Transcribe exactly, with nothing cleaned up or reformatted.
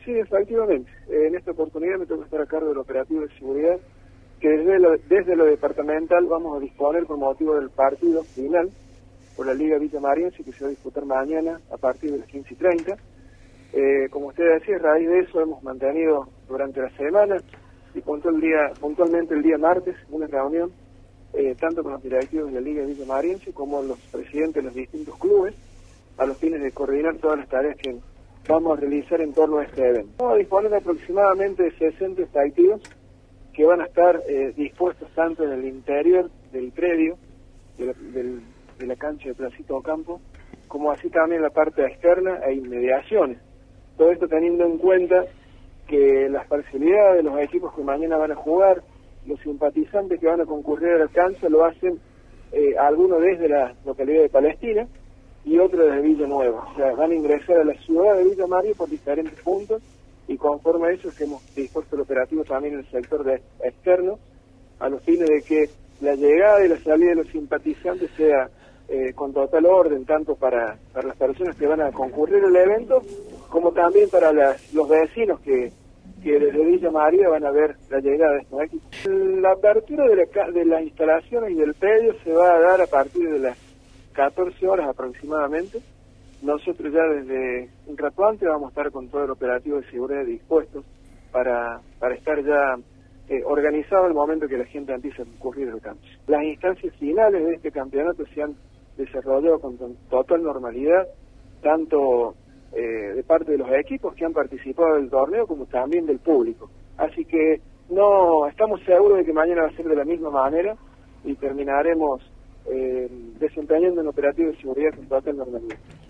Sí, efectivamente. En esta oportunidad me toca estar a cargo del operativo de seguridad, que desde lo, desde lo departamental vamos a disponer por motivo del partido final por la Liga Villamariense, que se va a disputar mañana a partir de las quince y treinta. Eh, como usted decía, a raíz de eso hemos mantenido durante la semana y puntual el día, puntualmente el día martes una reunión eh, tanto con los directivos de la Liga Villamariense como los presidentes de los distintos clubes, a los fines de coordinar todas las tareas que vamos a realizar en torno a este evento. Vamos a disponer de aproximadamente sesenta efectivos que van a estar eh, dispuestos tanto en el interior del predio, de la, del, de la cancha de Placito Ocampo, como así también en la parte externa e inmediaciones. Todo esto teniendo en cuenta que las parcialidades de los equipos que mañana van a jugar, los simpatizantes que van a concurrir a la cancha lo hacen eh, algunos desde la localidad de Palestina y otros desde Villa Nueva. O sea, van a ingresar a la ciudad de Villa María por diferentes puntos y conforme a eso es que hemos dispuesto el operativo también en el sector de externo, a los fines de que la llegada y la salida de los simpatizantes sea eh, con total orden, tanto para, para las personas que van a concurrir al evento, como también para las, los vecinos que, que desde Villa María van a ver la llegada de estos equipos. La apertura de, la, de las instalaciones y del predio se va a dar a partir de las catorce horas aproximadamente. Nosotros ya desde un rato antes vamos a estar con todo el operativo de seguridad dispuestos para, para estar ya eh, organizado el momento que la gente empiece a concurrir al campo. Las instancias finales de este campeonato se han desarrollado con total normalidad, tanto eh, de parte de los equipos que han participado del torneo como también del público. Así que no estamos seguros de que mañana va a ser de la misma manera y terminaremos eh, desempeñando un operativo de seguridad con total normalidad.